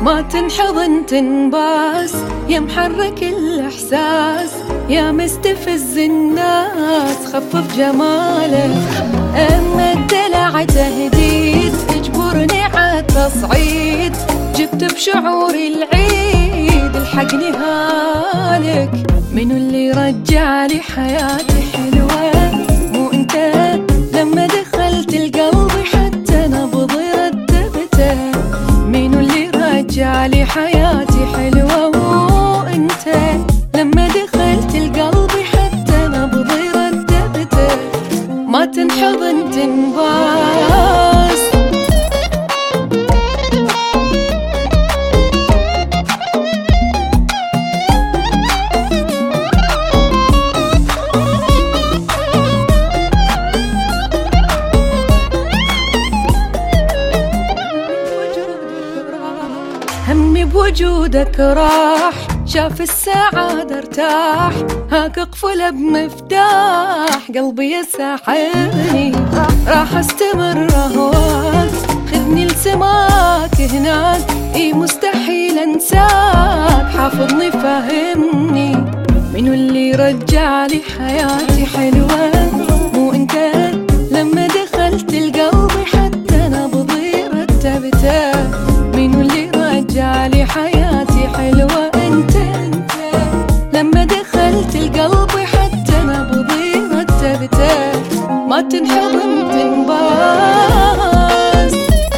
ما تنحضن تنباس، يا محرك الإحساس، يا مستفز الناس خفف جمالك. أما الدلع تهديد تجبرني عالتصعيد، جبت بشعور العيد الحق نهالك. منو اللي رجع لي حياتي حلوة مو انت؟ لما دخلت القلب حتى نبضي رتبته. منو اللي رجع لي حياتي حلوة مو انت؟ لما دخلت القلب حتى نبضي رتبته. ما تنحضن تنباس، همي بوجودك راح، شاف السعادة ارتاح. هاك اقفل بمفتاح قلبي يسحرني، راح استمر اهواك خذني لسماك هناك. اي مستحيل انساك، حافظني فهمني. منو اللي رجع لي حياتي حلوة مو انت؟ لما دخلت القلب حتى نبضي رتبته. منو اللي رجع لي حياتي حلوة انت؟ لما دخلت القلب حتى نبضي رتبته. ما تنحضن تنباس،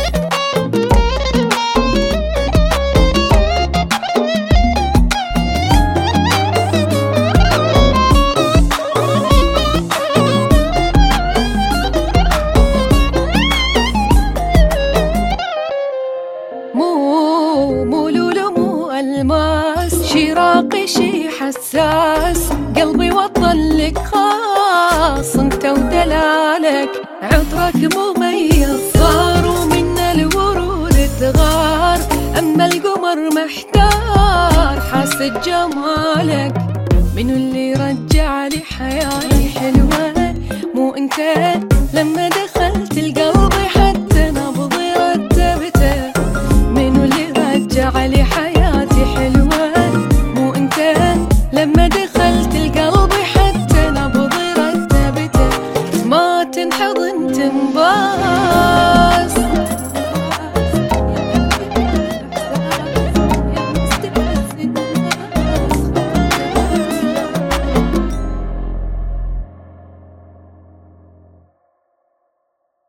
مو لولو مو الماس، شي راقي شي حساس. قلبي وطن لك خاص انت ودلالك، عطرك مميز صار ومن الورود تغار. اما القمر محتار حاسة جمالك. منو اللي رجع لي حياتي حلوة مو انت؟ لما دخلت القلب حتى نبضي رتبته. منو اللي رجع لي حياتي حلوة مو انت؟ لما دخلت